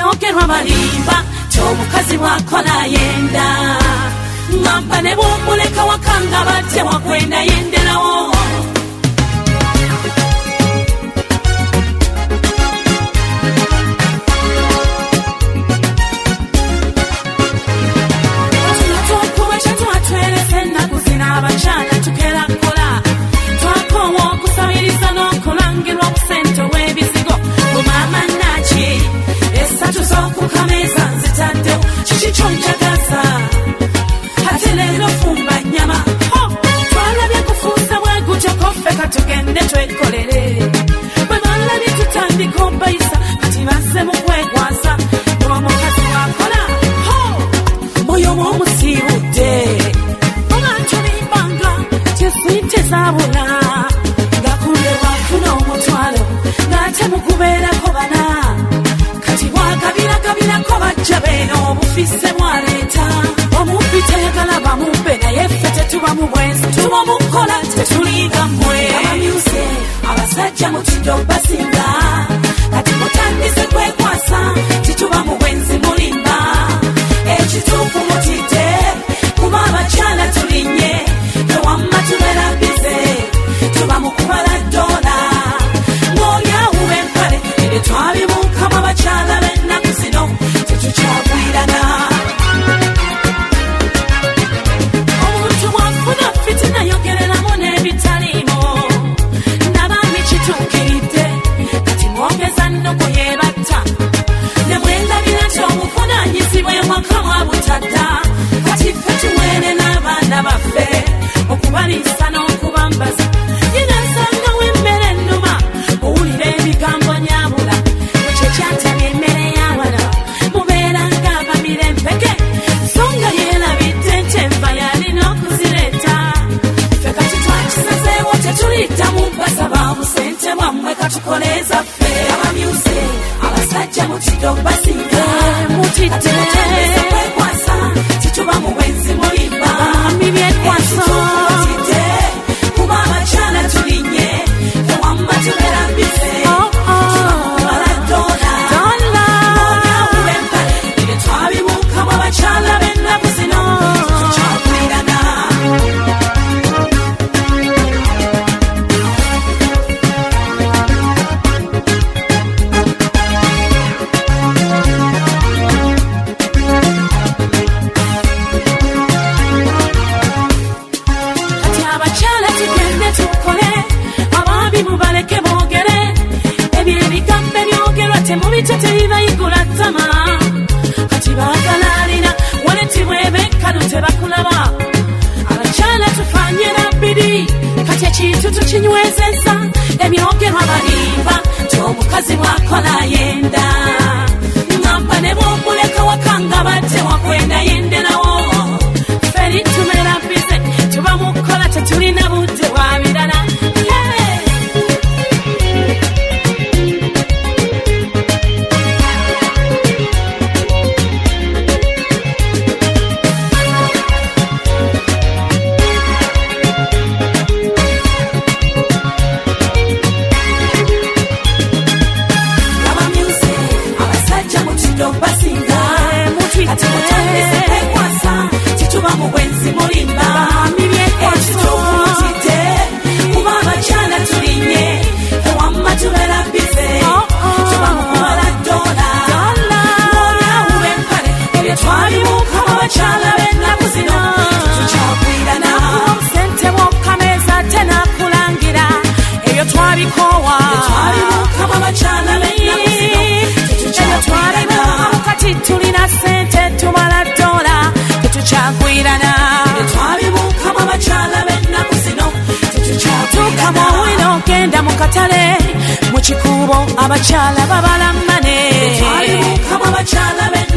ebyogerwa balimba ky'omukazi bw'akola yenda ngamba ne bw'omuleka wakanga badde wakwenda yenderawo abakyala tukera kola twakowa okusabiriza n'okulangirwa obusente bw'ebizigo bumama naki esatu z'okukameeza nzitaddewo kiki kyonjagaza ate leero fumba nnyama twalabye kufuusa bwegutyo koffe katugende twekolere bwe balabye tutandika obayisa kati bazze mu kwekwasa n'omukazi wakola moyo mw'omusiibudde sente zabula ngakulye wafuna omutwalo ng'ate mukubeerako bana kati bwagabiragabirako bajja beeno obufisse mwaleeta omubbi tayagala bamubbe naye ffe tetuba mu bwenzi tuba mukola tetulinga mmwe abamyuse abasajja mutidde obasinga kati mutandise kwekwasa tituba mu bwenzi mulimba ekituufu mutidde kuba abakyala tulinye wamma tubera bize tuba mukubala dola ng'olyawuba empale ebyo twabibuukamu abakyala b'ennaku zino tetukyagwirana omuntu bw'afuna fitina yogereramu n'ebitaliimu nabaami kituukiridde kati mwongeza nnuku yeebatta ne mwendabira nti obuvunaanyizibwa ewaka mwabutadda kati ffe tuwere n'abaana baffe okubaliisa n'okubambaza yina nsangawo emmere ennuma owulira ebigambo nyabula ekyo kyatabya emmere y'abana mubeeranga abamira empeke so nga yeerabidde nti enva yalina okuzireeta ffe kati twakisazeewo tetuliddamu basaba busente bwammwe katukoleeza ffe abamyuse abasajja mutidde okubasinga mutidde kwekwasa tituba mu bwenzi mulimba ami byekwasa kati bagalalira waleti bwebekano tebakulaba abakyala tufanyira bbiri kati ekintu tukinywezeza ebyogerwa balimba ty'omukazi bw'akola yenda ngamba ne bw'omuleka wakanga badde wakwenda yenderawo feri tumera bize tuba mukola tetulina budde bwa birala tulina sente tumala dola tetukyagwirana twabibuukamu abakyala b'ennaku zino tetukyatuuka mu wino genda mu katale mu kikuubo abakyala babala mmane twabibuukamu abakyala